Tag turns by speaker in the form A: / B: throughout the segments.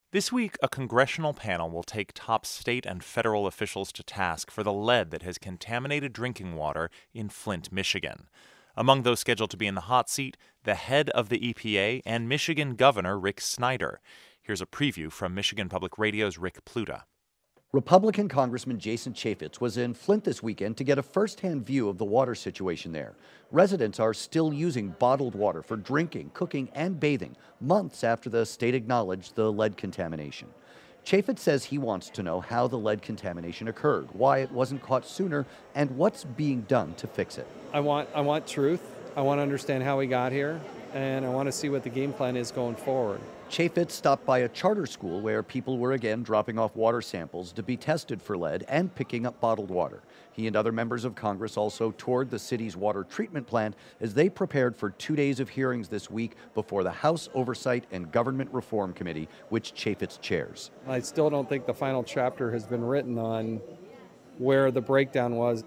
A: This week, a congressional panel will take top state and federal officials to task for the lead that has contaminated drinking water in Flint, Michigan. Among those scheduled to be in the hot seat, the head of the EPA and Michigan Governor Rick Snyder. Here's a preview from Michigan Public Radio's Rick Pluta.
B: Republican Congressman Jason Chaffetz was in Flint this weekend to get a first-hand view of the water situation there. Residents are still using bottled water for drinking, cooking, and bathing, months after the state acknowledged the lead contamination. Chaffetz says he wants to know how the lead contamination occurred, why it wasn't caught sooner, and what's being done to fix it.
C: I want truth. I want to understand how we got here, and I want to see what the game plan is going forward.
B: Chaffetz stopped by a charter school where people were again dropping off water samples to be tested for lead and picking up bottled water. He and other members of Congress also toured the city's water treatment plant as they prepared for 2 days of hearings this week before the House Oversight and Government Reform Committee, which Chaffetz chairs.
C: I still don't think the final chapter has been written on where the breakdown was.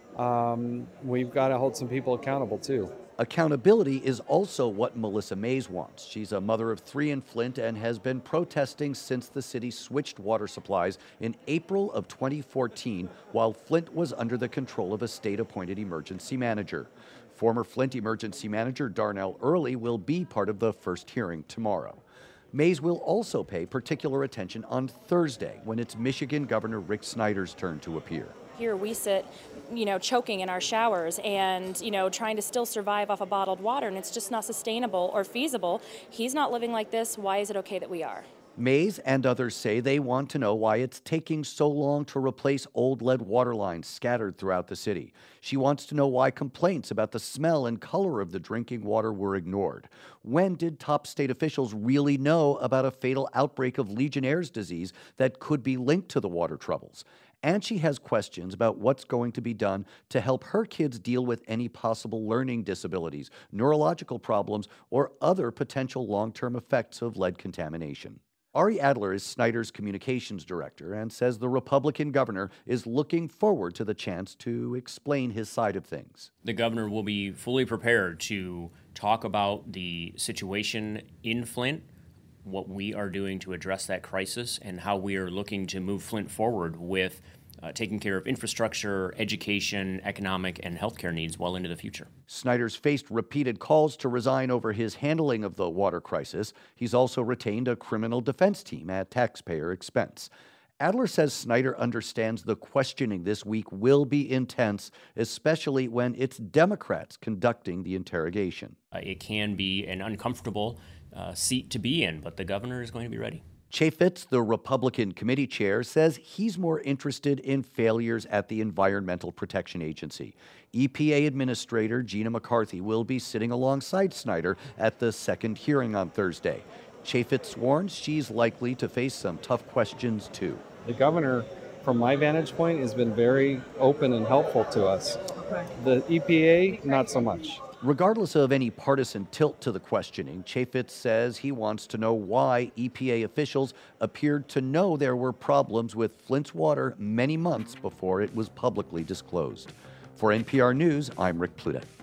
C: We've got to hold some people accountable, too.
B: Accountability is also what Melissa Mays wants. She's a mother of 3 in Flint and has been protesting since the city switched water supplies in April of 2014 while Flint was under the control of a state-appointed emergency manager. Former Flint emergency manager Darnell Early will be part of the first hearing tomorrow. Mays will also pay particular attention on Thursday when it's Michigan Governor Rick Snyder's turn to appear.
D: Here we sit, choking in our showers and, trying to still survive off of bottled water, and it's just not sustainable or feasible. He's not living like this. Why is it okay that we are?
B: Mays and others say they want to know why it's taking so long to replace old lead water lines scattered throughout the city. She wants to know why complaints about the smell and color of the drinking water were ignored. When did top state officials really know about a fatal outbreak of Legionnaire's disease that could be linked to the water troubles? And she has questions about what's going to be done to help her kids deal with any possible learning disabilities, neurological problems, or other potential long-term effects of lead contamination. Ari Adler is Snyder's communications director and says the Republican governor is looking forward to the chance to explain his side of things.
E: The governor will be fully prepared to talk about the situation in Flint, what we are doing to address that crisis, and how we are looking to move Flint forward with taking care of infrastructure, education, economic, and healthcare needs well into the future.
B: Snyder's faced repeated calls to resign over his handling of the water crisis. He's also retained a criminal defense team at taxpayer expense. Adler says Snyder understands the questioning this week will be intense, especially when it's Democrats conducting the interrogation.
E: It can be an uncomfortable seat to be in, but the governor is going to be ready.
B: Chaffetz, the Republican committee chair, says he's more interested in failures at the Environmental Protection Agency. EPA Administrator Gina McCarthy will be sitting alongside Snyder at the second hearing on Thursday. Chaffetz warns she's likely to face some tough questions, too.
C: The governor, from my vantage point, has been very open and helpful to us. Okay. The EPA, not so much.
B: Regardless of any partisan tilt to the questioning, Chaffetz says he wants to know why EPA officials appeared to know there were problems with Flint's water many months before it was publicly disclosed. For NPR News, I'm Rick Pluta.